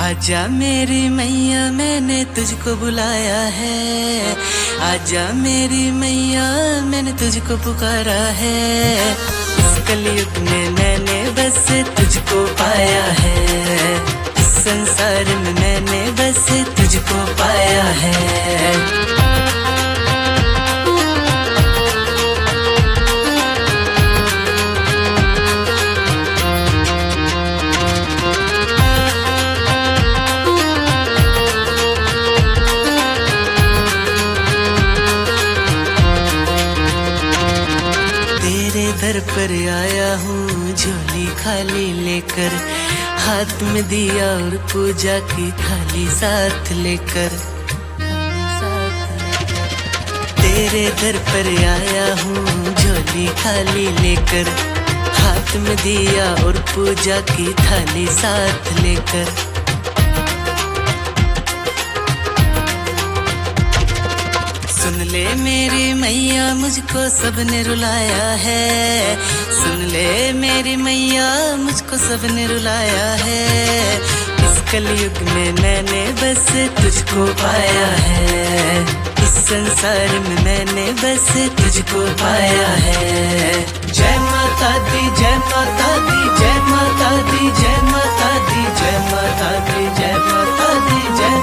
आजा मेरी मैया मैंने तुझको बुलाया है, आजा मेरी मैया मैंने तुझको पुकारा है। इस कलयुग में मैंने बस तुझको पाया है, इस संसार में मैंने बस तुझको पाया है। दर पर आया हूँ झोली खाली लेकर, हाथ में दिया और पूजा की थाली साथ लेकर। तेरे दर पर आया हूँ झोली खाली लेकर, हाथ में दिया और पूजा की थाली साथ लेकर। सुन ले मेरी मैया मुझको सबने रुलाया है, सुन ले मेरी मैया मुझको सबने रुलाया है। इस कलयुग में मैंने बस तुझको पाया है, इस संसार में मैंने बस तुझको पाया है। जय माता दी जय माता दी जय माता दी जय माता दी जय माता दी जय माता दी जय